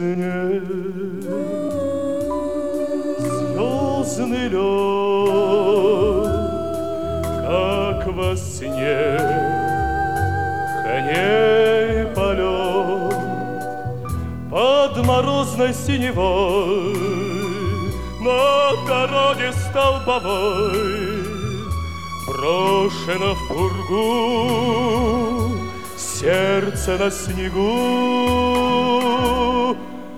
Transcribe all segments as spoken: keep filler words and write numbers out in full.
сне. Звездный лед, как во сне, коней полет под морозной синевой на дороге столбовой брошено в пургу сердце на снегу.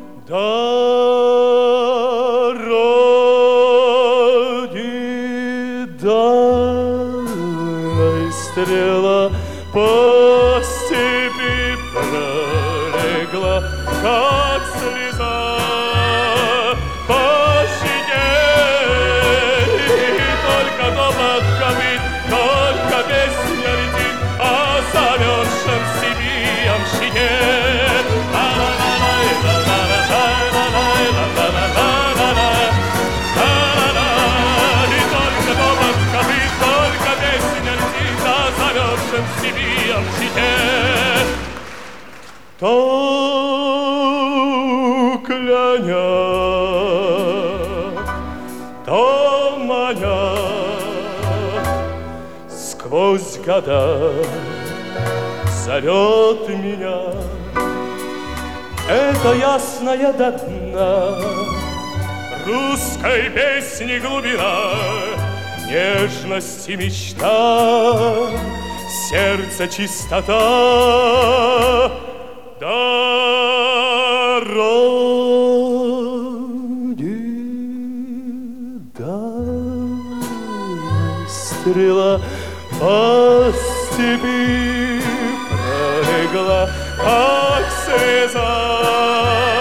Дороги дальней стрела по степи пролегла, как слеза по щеке. Только топот копыт, только песня летит о замерзшем в Сибири ямщике. И только топот копыт, только песня летит о замерзшем в Сибири ямщике. То кляня, то маня, сквозь года зовет меня. Это ясная до дна русской песни глубина, нежность и мечта, сердце чистота. Дороги дальней стрела по степи пролегла, как слеза